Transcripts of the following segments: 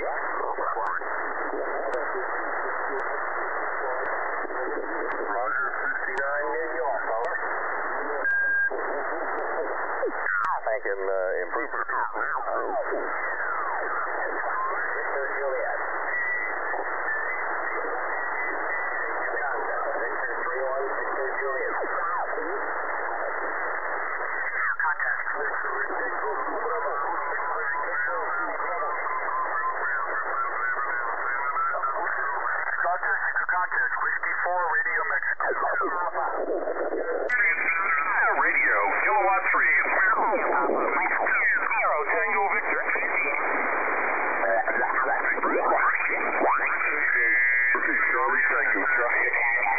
Roger, 69 New York, over. Making improvement. Victor Juliet. Victor 3-1, Victor Juliet. Contact. Roger, contact. Whiskey 4, Radio Mexico. Radio, Kilowatt 3. Tango Victor. Charlie, Tango, Charlie.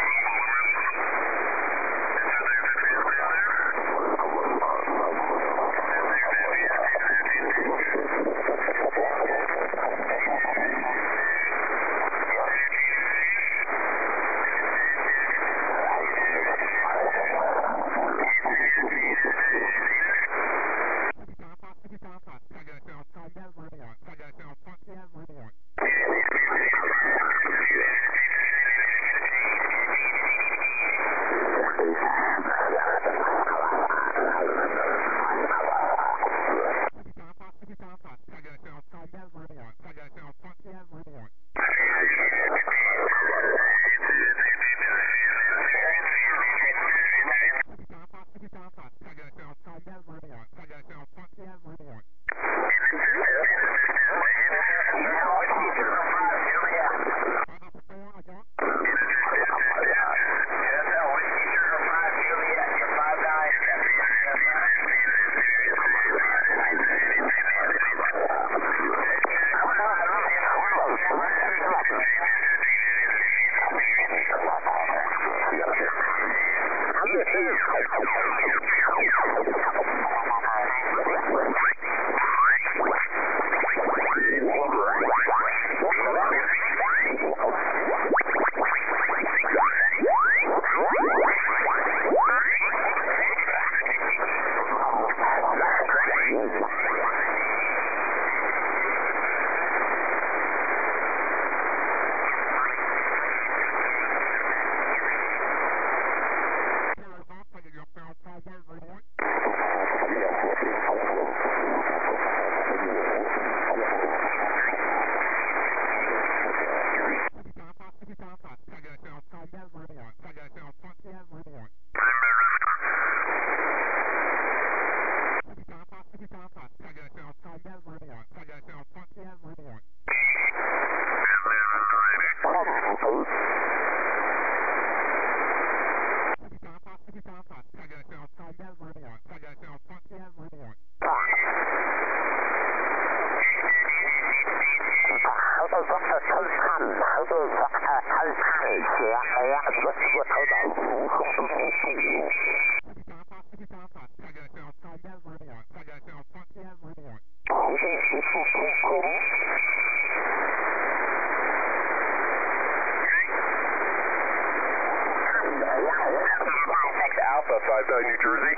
Alpha, 5-9 New Jersey.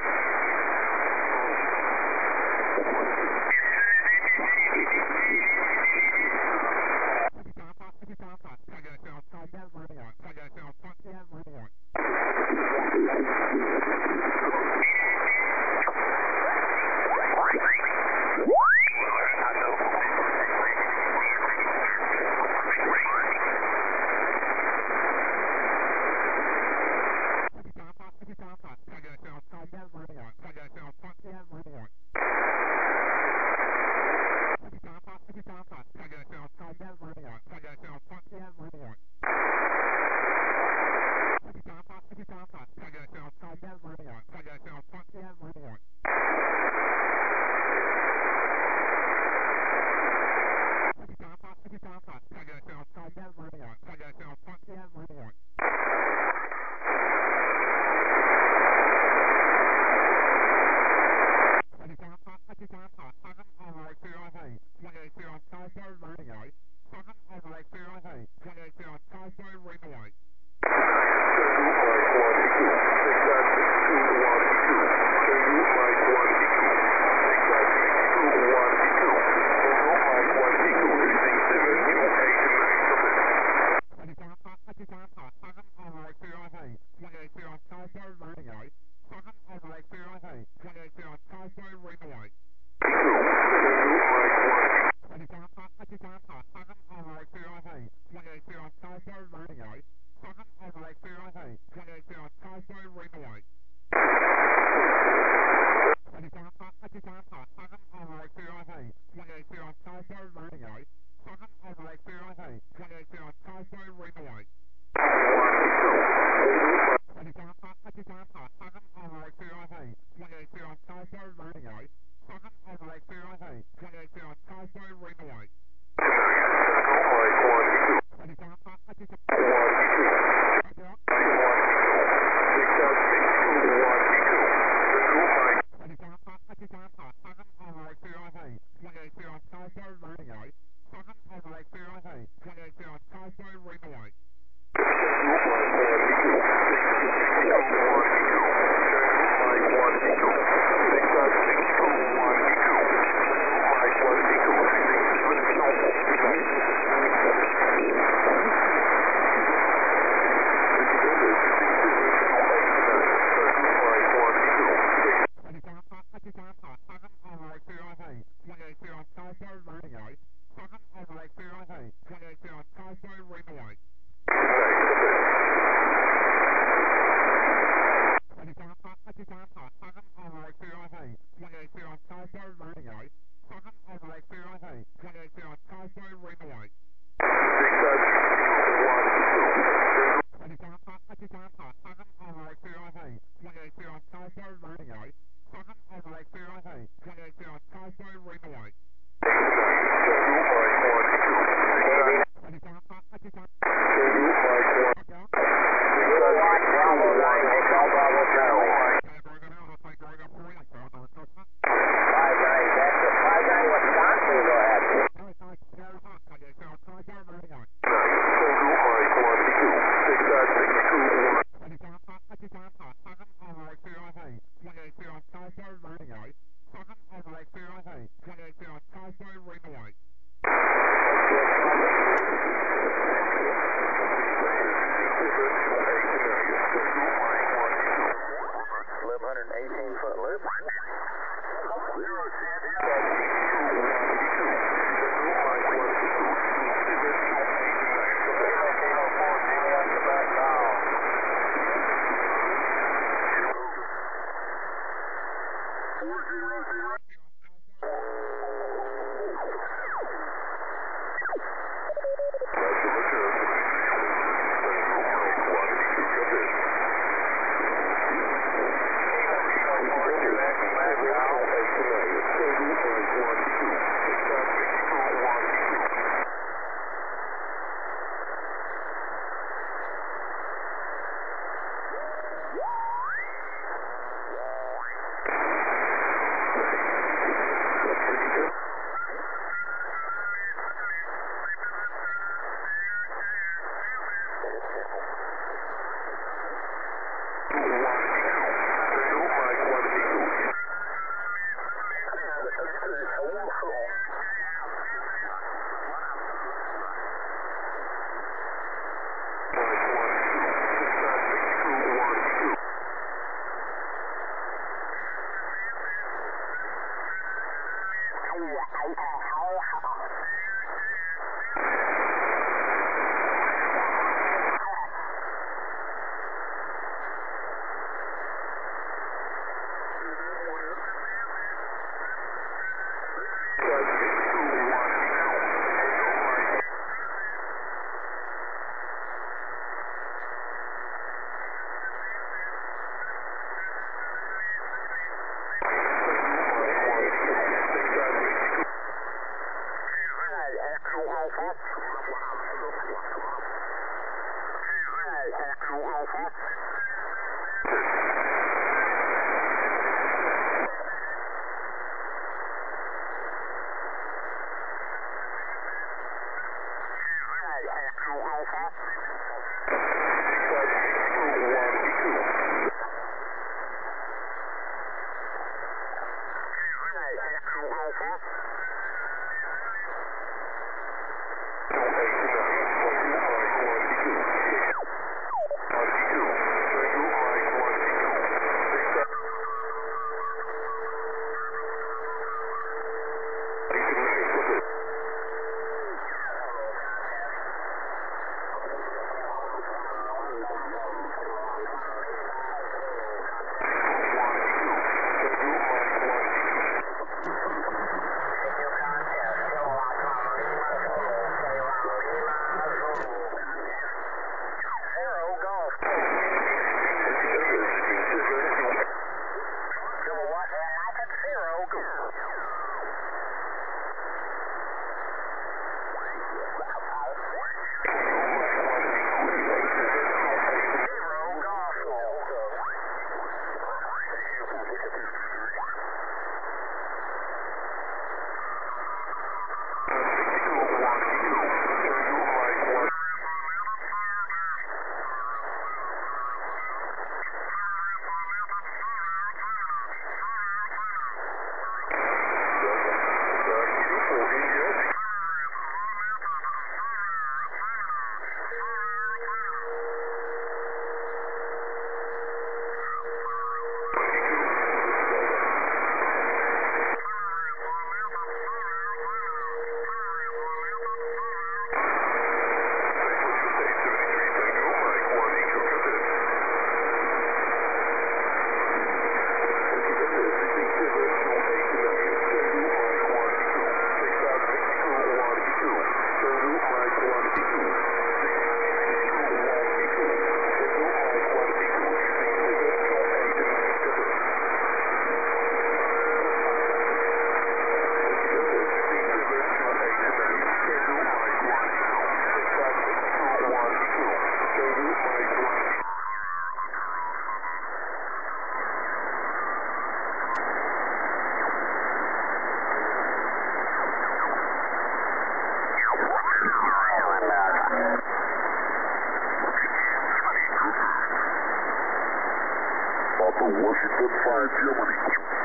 Papa Washington 5, Germany.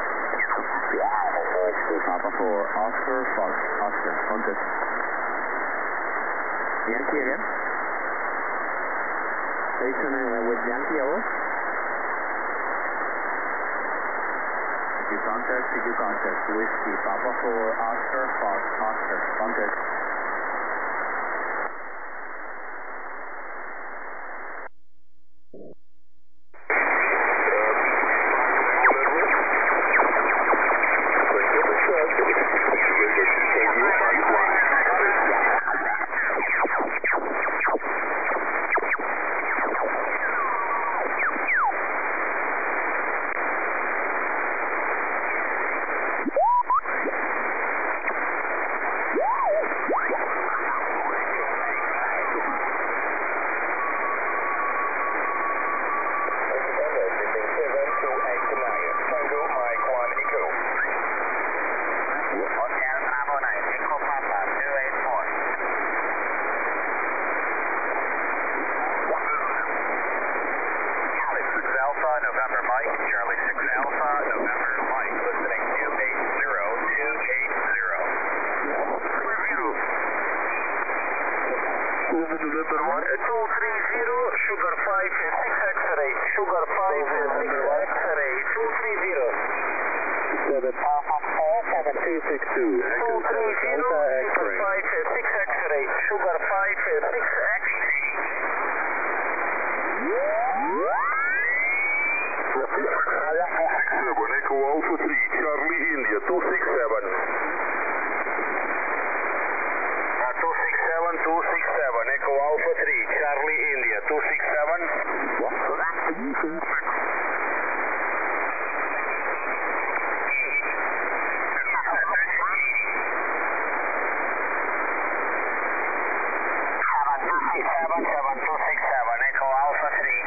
Papa for Oscar, Fox, Oscar, contact. Yankee again. Station with Yankee, over. Contact, Whiskey, Papa for Oscar, Fox, Oscar, contact. November Mike, Charlie 6 Alpha, November Mike, listening 280, 280. November 1, 230, Sugar 5, 6 X-ray, Sugar 5, 6 X-ray, 230. Papa 4, 7262. 230, Sugar 5, 6 X-ray, Sugar 5, 6 X. Echo Alpha 3, Charlie India, 267. 267, Echo Alpha 3, Charlie India, 267. Echo Alpha 3.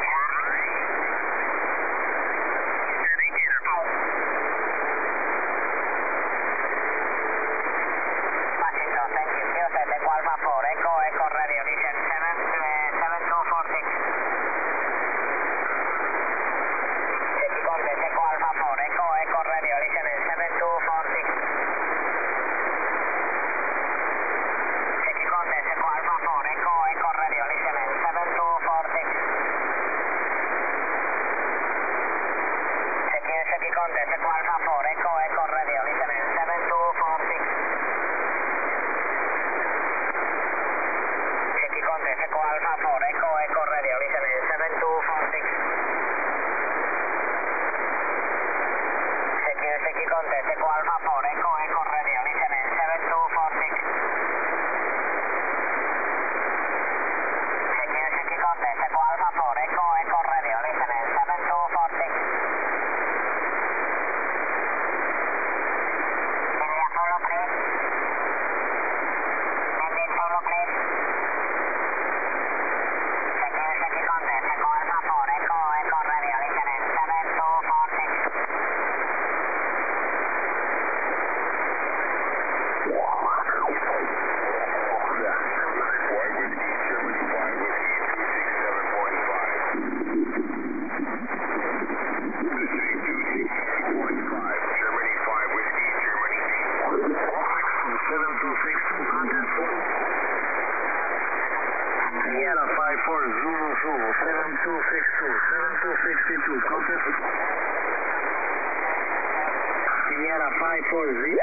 Sierra 540.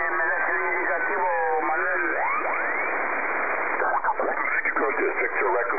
Victor Record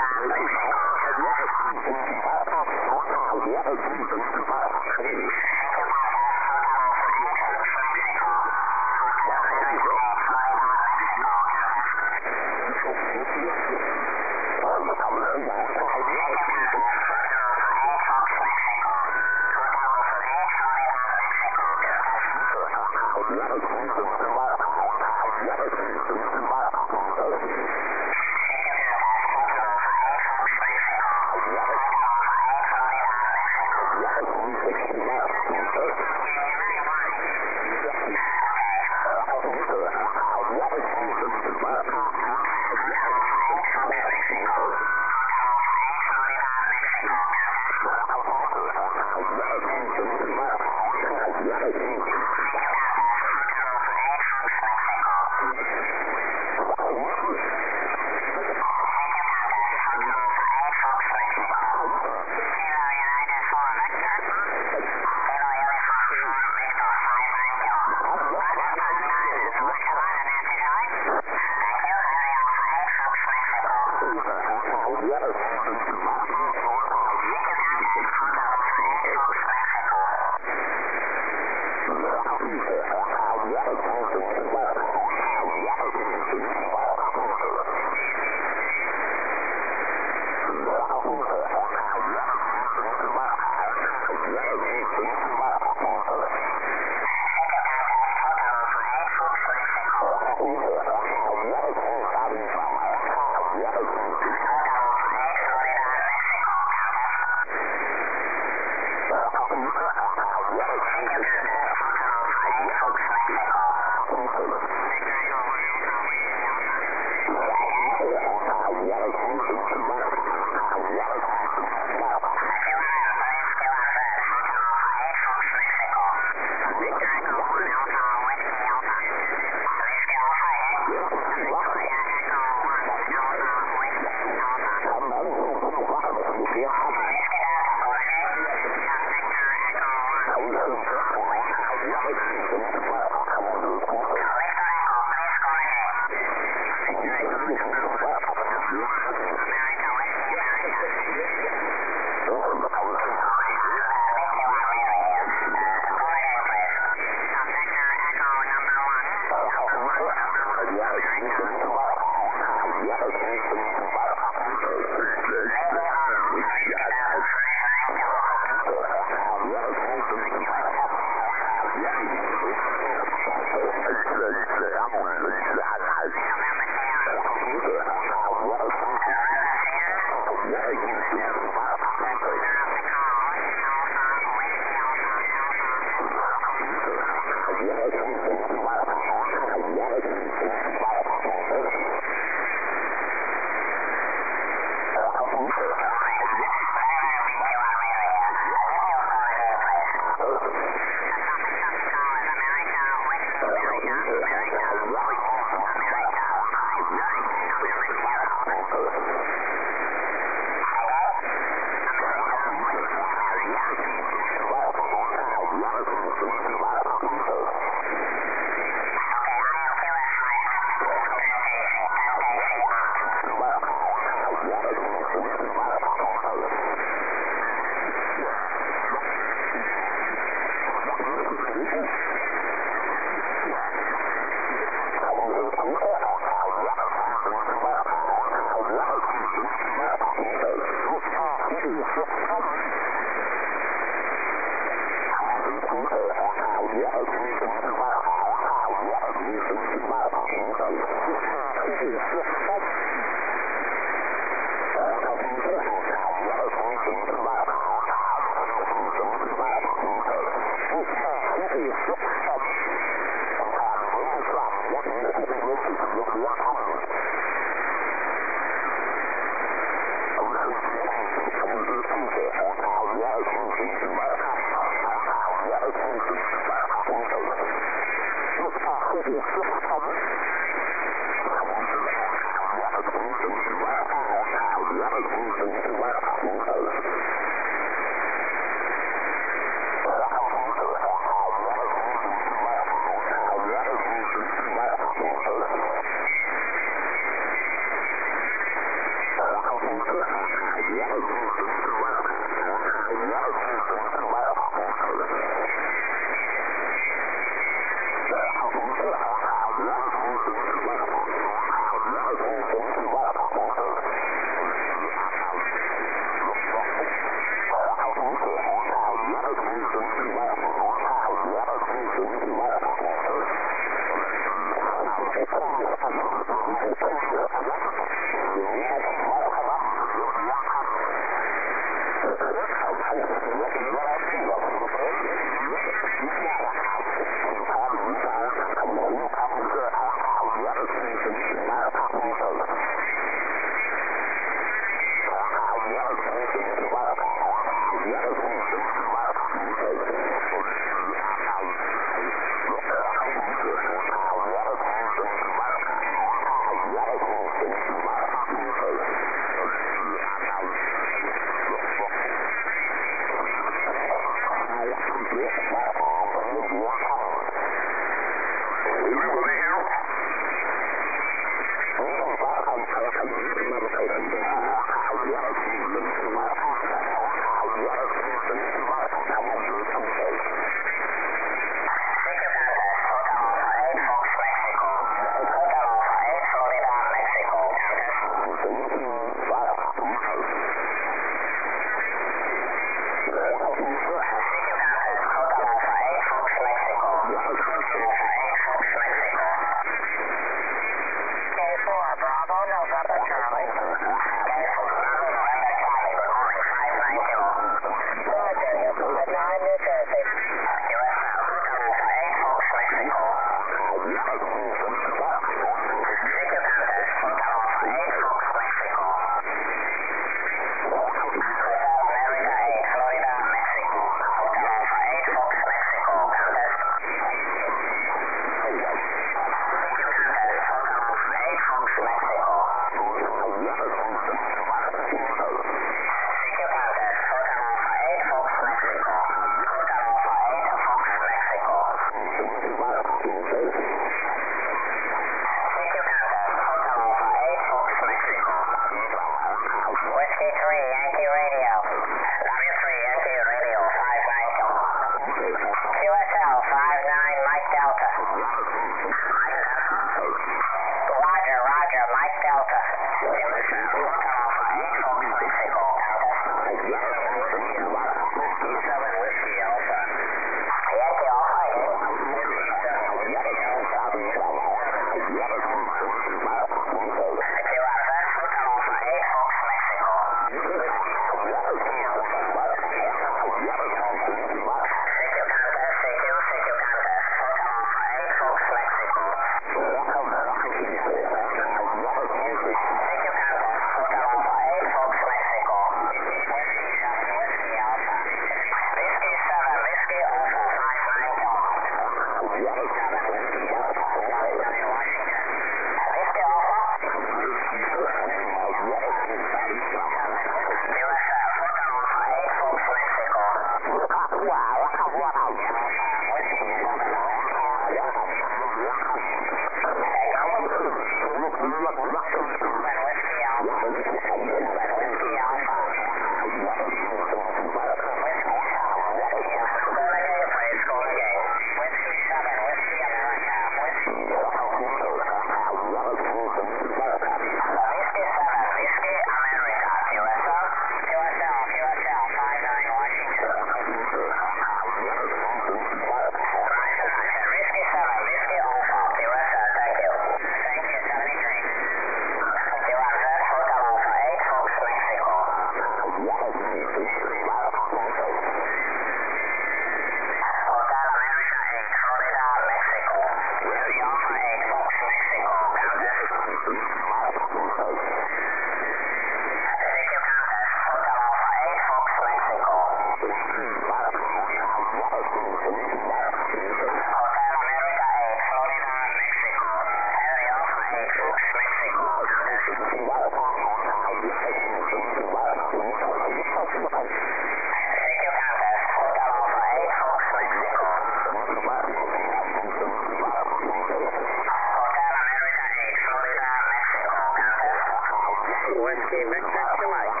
Whiskey Victor to Mike.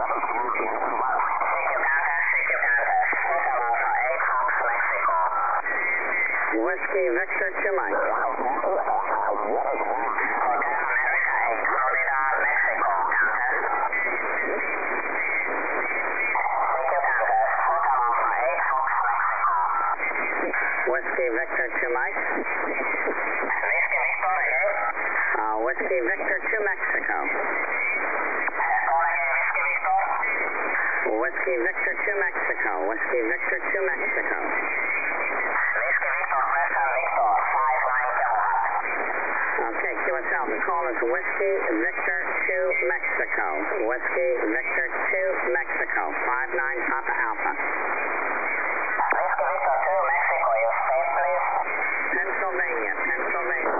Whiskey Victor to Mike. Whiskey Victor to Mike. Whiskey Victor to Mexico. Whiskey Victor to Mexico. Whiskey Victor to Mexico. Okay, QSL, the call is Whiskey Victor to Mexico. Whiskey Victor to Mexico. 59 Papa Alpha. Whiskey Victor to Mexico, your state please. Pennsylvania, Pennsylvania.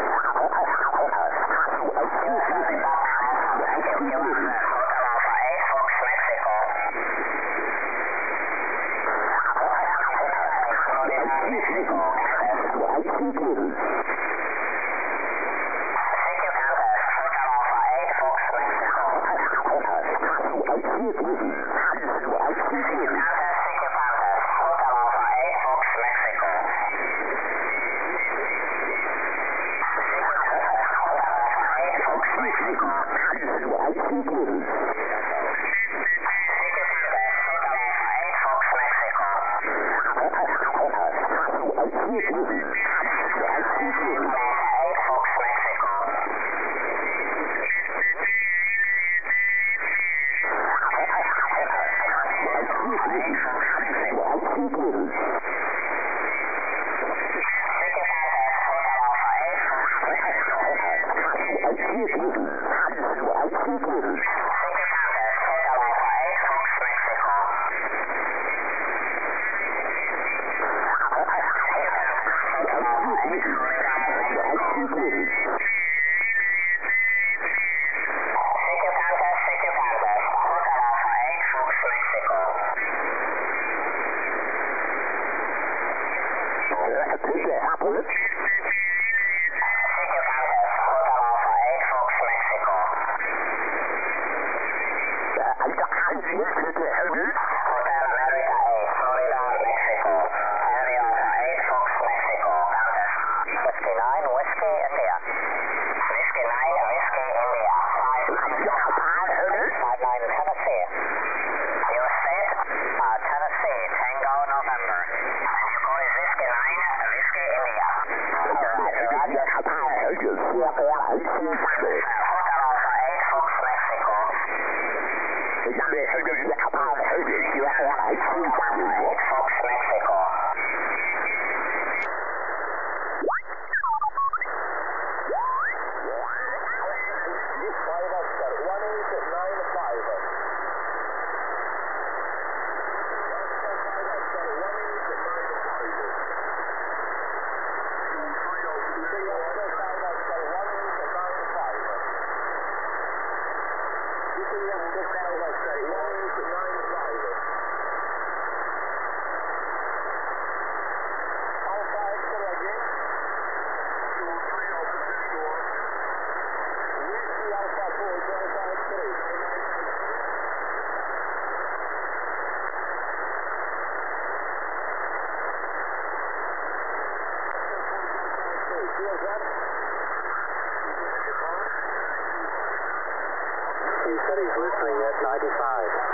He said he's listening at 95.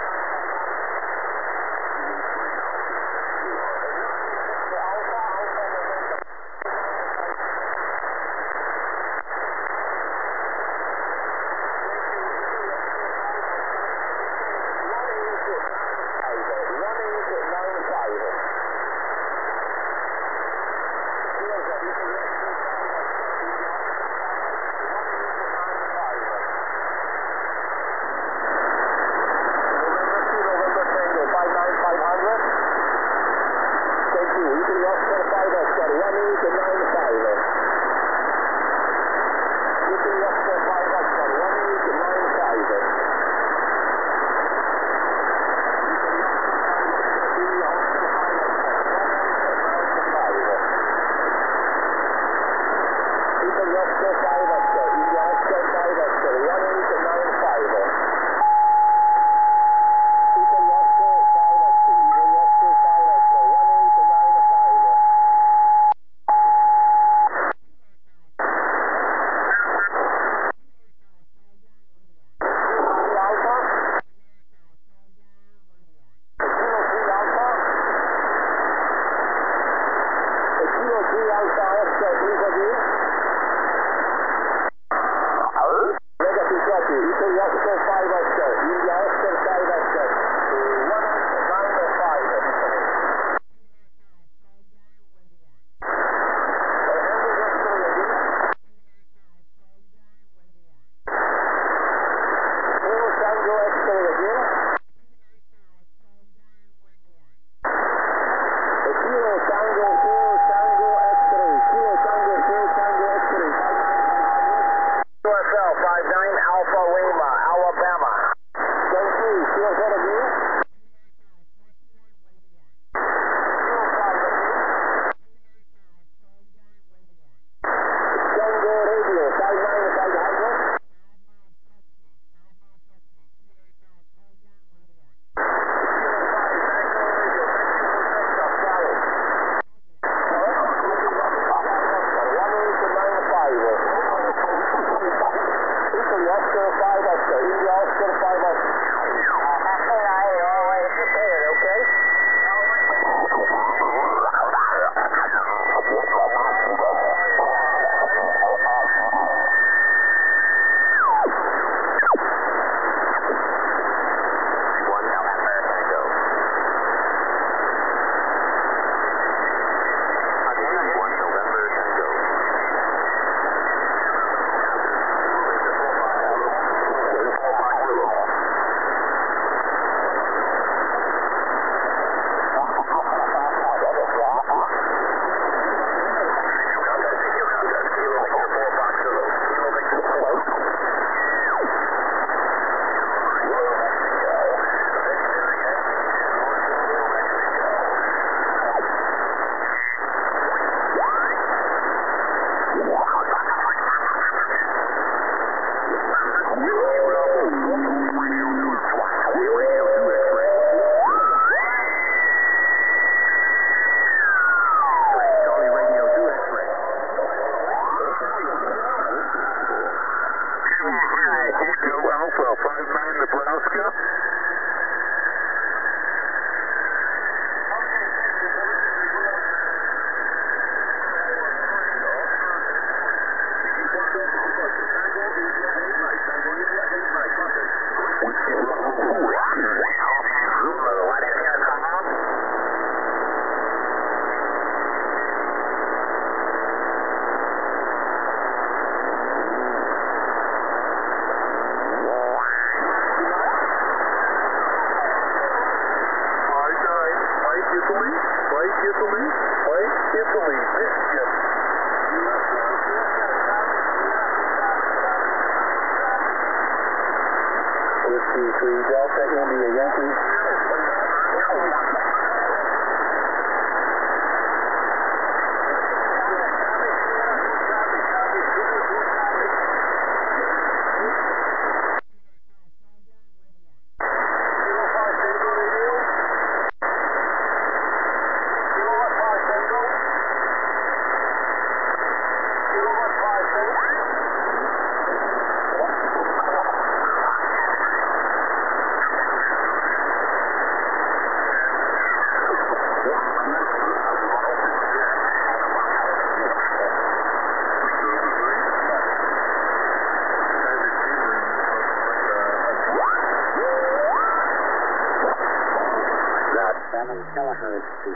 kilohertz to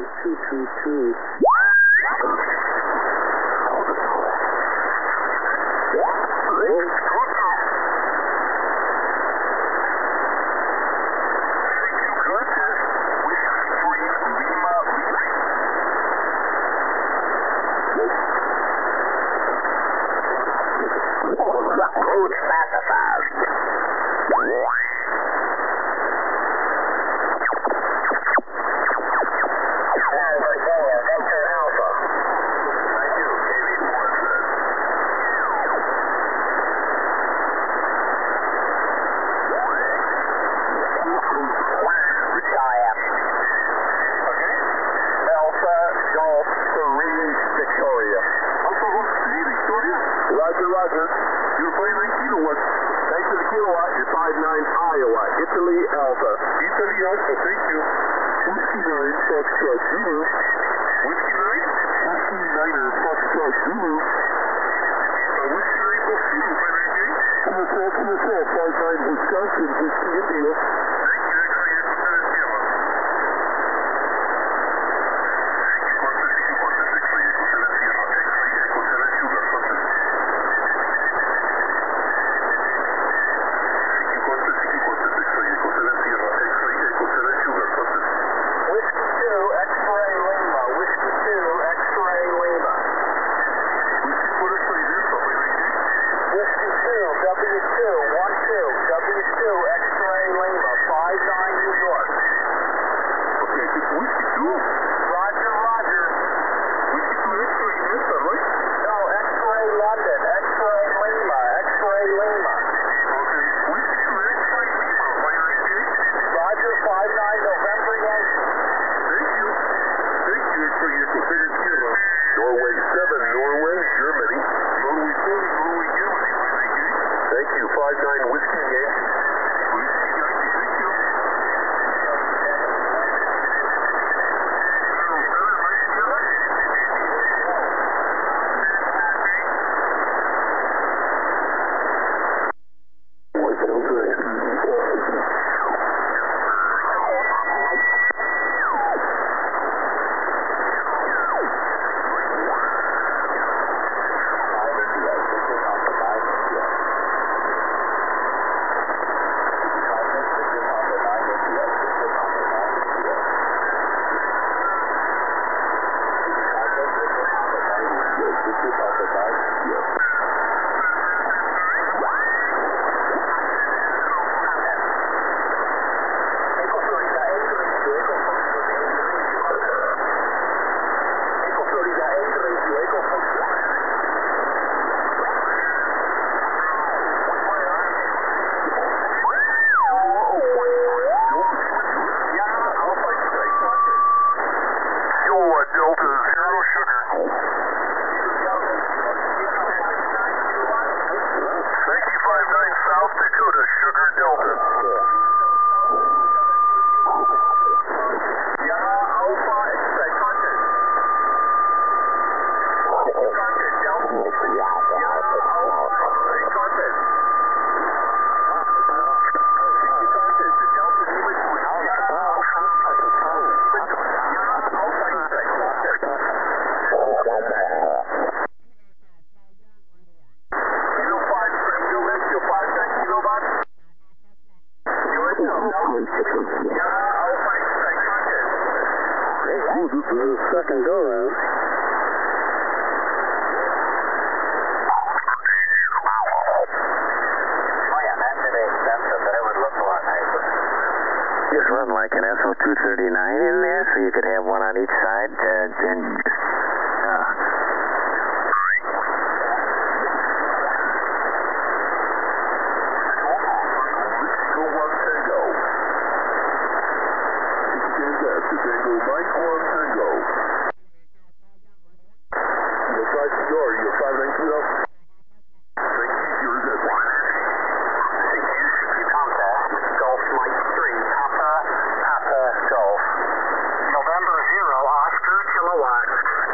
7222. Roger. You're flying 19 or what? Thanks for the kilowatt. You're 59 Iowa. Italy Alpha. Italy Alpha, thank you. Whiskey 9, Foxtrot Zulu. Whiskey 9? Whiskey 9er, Foxtrot Zulu. Whiskey 9 Fox Zulu, 598. QSL, 59 Wisconsin, Whiskey India. Thank you, X-ray Echo Sierra Sierra. Norway 7, Norway, Germany. Norway 7, Norway, Germany, 598. Thank you, 59 Whiskey Yankee. Whiskey Yankee, thank you. Second go round. Just run like an SO239 in there, so you could have one on each side, and Tango Mike 1 Tango. You'll try to your 592 up. Thank you, yours at Contact, Golf Mike 3, Papa, Golf. November 0, Oscar, Kilowatt.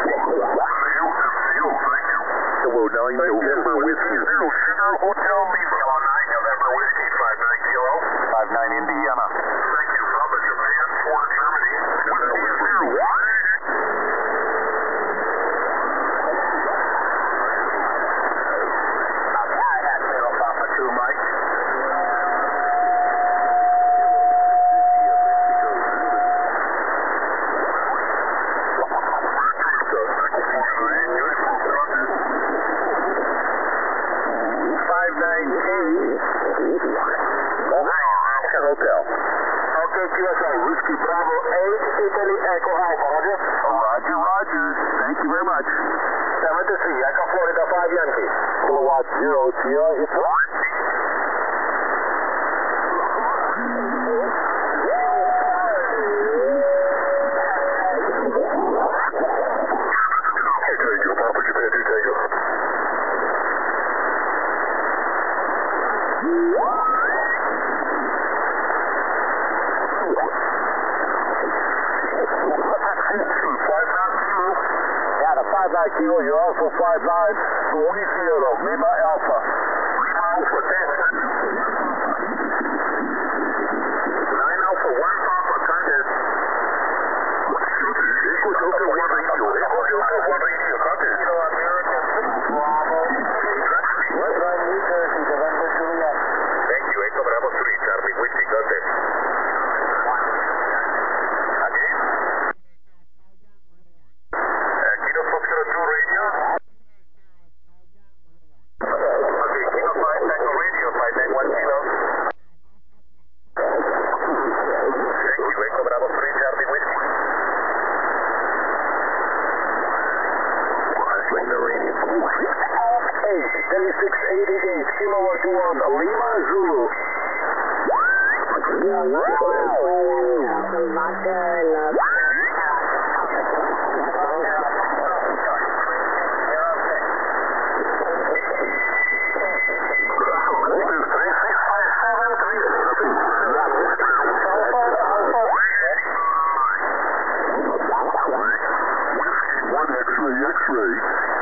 Hello, 9 November Whiskey 0, Sugar Hotel Lima. Hello, 9 November Whiskey, 59 Kilo. 59 Indiana. Thank you, Papa Japan 4 Germany. Hotel. Okay, QSL, Whiskey Bravo 8, Italy Echo Alpha, Roger. Roger, Roger. Thank you very much. 73, Echo Florida 5 Yankee. Kilowatt 0, Sierra, it's what? Tango, Papa Japan 2 Tango. 59 Kilo, you're also 59, Louisiana, Lima Alpha. Lima Alpha, 10. 9 Alpha, 1 Papa, contact. Echo Delta 1 Radio, Echo Delta 1 Radio, contact. American, Bravo. Westline New Jersey, November Juliet. Thank you, Echo Bravo 3, Charlie Whiskey, contact. Kilo Foxtrot 2 Radio. Okay, Kilo 5 Tango Radio, 591 Kilo. Thank you, Echo Bravo 3, Charlie Whiskey. The radio. 3688, Kilo 1, Lima Zulu. X-ray.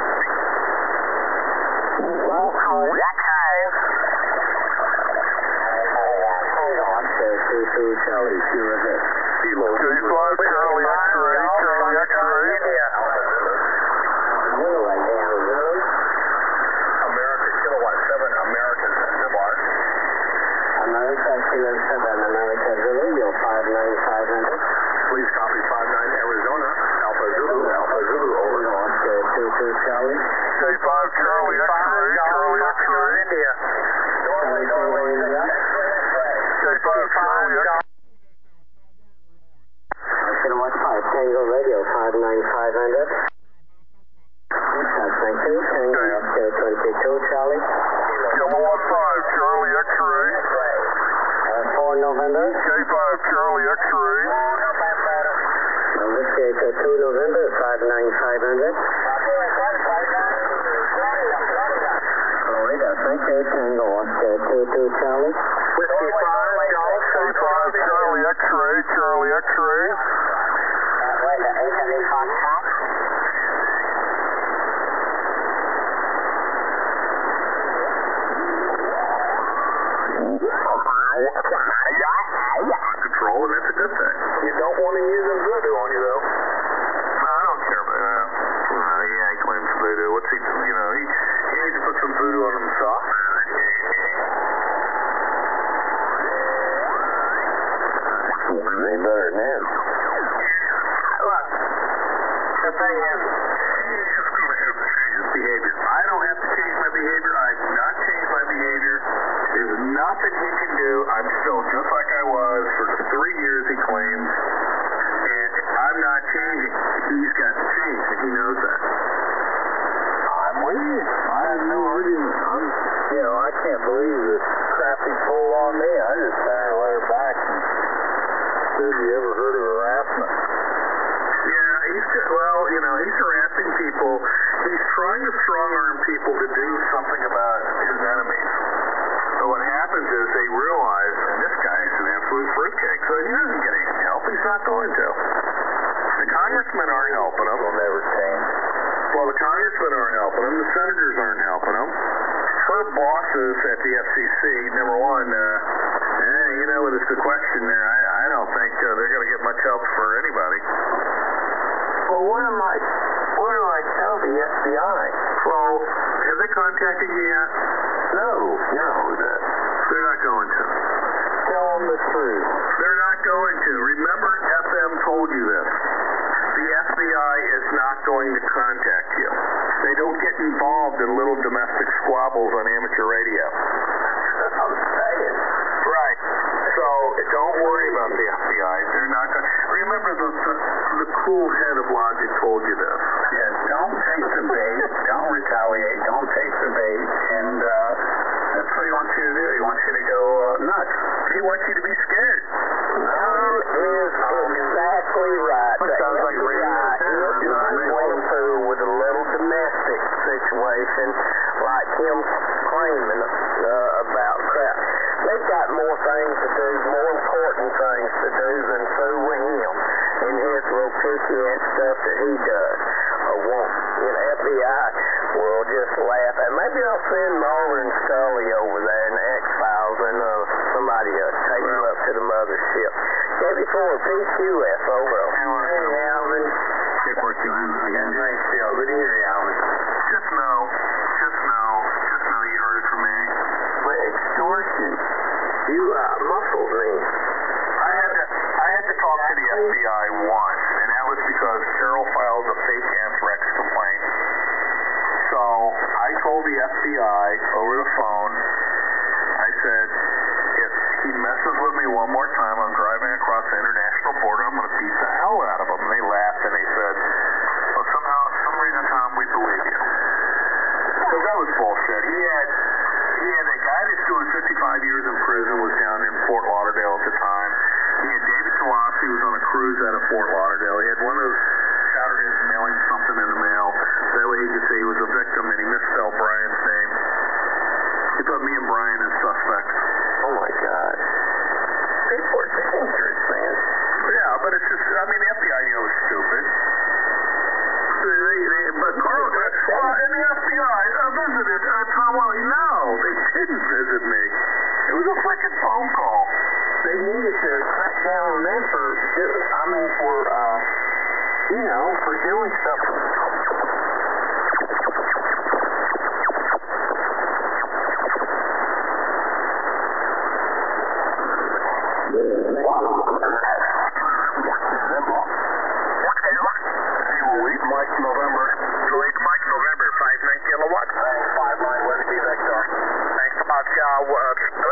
Charlie, Sierra Hit. Kilo. J5, Charlie X-ray, Charlie X-ray. America, Kilowatt 7, American Zibar. America, Kilo 7, America Zulu, you're 59500. Please copy 59 Arizona, Alpha Zulu, over. 22 Charlie. J5, Charlie X-ray, Charlie X-ray. India. J5, Charlie X-ray. Kilowatt 5, Tango Radio, 59500. Thank you, Tango, Oscar 22 Charlie. Kilowatt 5, Charlie X-ray. 4 November. J5, Charlie X-ray. Whiskey Echo 2 November, 59500. Florida, thank you, Tango, Oscar 22 Charlie. Whiskey 5, Golf, J5, Charlie X-ray, Charlie X-ray. Control, and that's a good thing. You don't want to use a voodoo on you, though. No, I don't care about that. Yeah, he claims voodoo. What's he, he needs to put some voodoo on himself. They better now. Look, the thing is, he's just going to have to change his behavior. I don't have to change my behavior. I've not changed my behavior. There's nothing he can do. I'm still just like I was for the 3 years he claims. And I'm not changing. He's got to change, and he knows that. I'm with you. I have no argument. I can't believe the crap he pulled on me. I just sent her a letter back and said, you ever heard of harassment? Yeah, he's harassing people. He's trying to strong-arm people to do something about his enemies. So what happens is they realize, and this guy's an absolute fruitcake, so he doesn't get any help. He's not going to. The congressmen aren't helping him. They'll never change. Well, the congressmen aren't helping him. The senators aren't helping him. Her bosses at the FCC, number one, with this question there, I don't think they're going to get much help for anybody. Well, what do I tell the FBI? Well, have they contacted you yet? No. They're not going to. Tell them the truth. They're not going to. Remember, FM told you this. The FBI is not going to contact you. They don't get involved in little domestic squabbles on amateur radio. I'm saying. Right. So don't worry about the FBI. They're not going to. Remember, the cool head of Logic told you this. Yeah, don't take the bait. Don't retaliate. Don't take the bait. And that's what he wants you to do. He wants you to go nuts. He wants you to be scared. That is exactly right. That sounds like radio. You're not going through with a little domestic situation like him claiming about crap. They've got more things to do, more important things to do than fool with him and his little pissy ass stuff that he does. FBI will just laugh at. Maybe I'll send Mulder and Scully over there in the X-Files and somebody take you up to the mothership. KB4 PQF over. Hey, Alvin. K4 again. Nice deal. Good to hear you, Alvin. Just know you heard it from me. But extortion. You muffled me. I had to talk to the FBI once, and that was because Carol filed a fake anthrax complaint. So I told the FBI over the phone, I said, if he messes with me one more time, I'm driving across the international border, I'm going to beat the hell out of him. And they laughed and they said, well, somehow, for some reason, Tom, we believe you. Because that was bullshit. He had a guy that's doing 55 years in prison was down in Fort Lauderdale at the time. He had David Talassi, who was on a cruise out of Fort Lauderdale. He had one of those Saturdays mailing something in the mail. That way he could say he was a victim, and he misspelled Brian's name. He put me and Brian as suspects. Oh, my God. People are dangerous, man. Yeah, but it's just, I mean, the FBI knew it was stupid. But Carl, and the FBI visited Tom Welly. No, they didn't visit me. It was a freaking phone call. They needed to crack down on them for doing something. Mike November, 59 kilowatts. 59 Whiskey Victor. Thanks so much.